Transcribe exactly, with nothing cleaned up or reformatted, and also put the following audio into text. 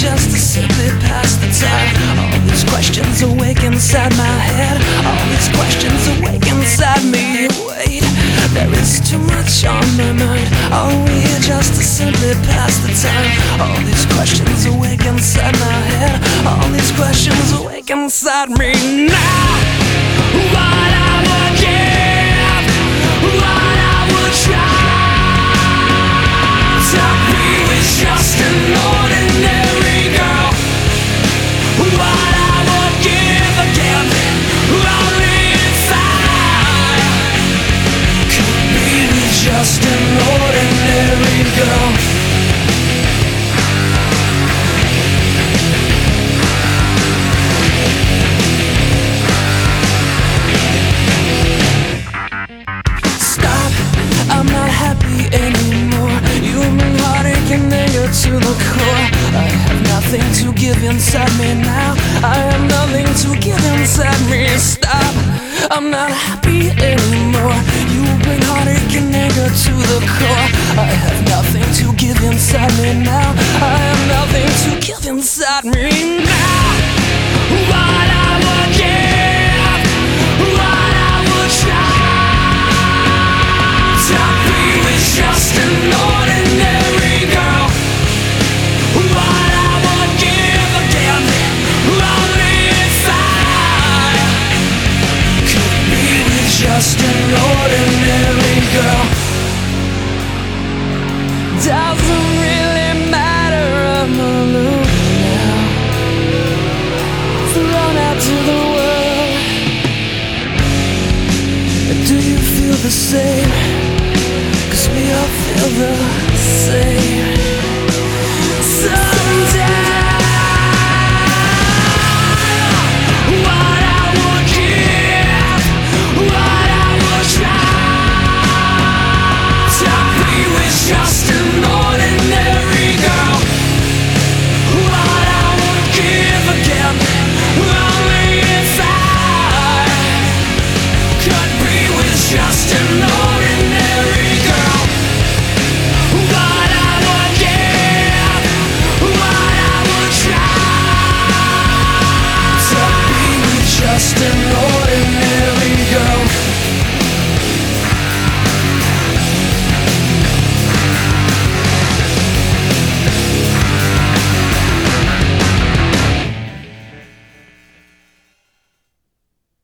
just to simply pass the time. All these questions awake inside my head. All these questions awake inside me. Wait, there is too much on my mind. Are we here just to simply pass the time? All these questions awake inside my head. All these questions awake inside me now. What I would give, what I would try to be with just an ordinary girl. What I would give again, only if I could be with just an ordinary girl. I'm not happy anymore. You've been heartache and anger to the core. I have nothing to give inside me now. I have nothing to give inside me. Stop, I'm not happy anymore. You bring heartache and anger to the core. I have nothing to give inside me now. I have nothing to give inside me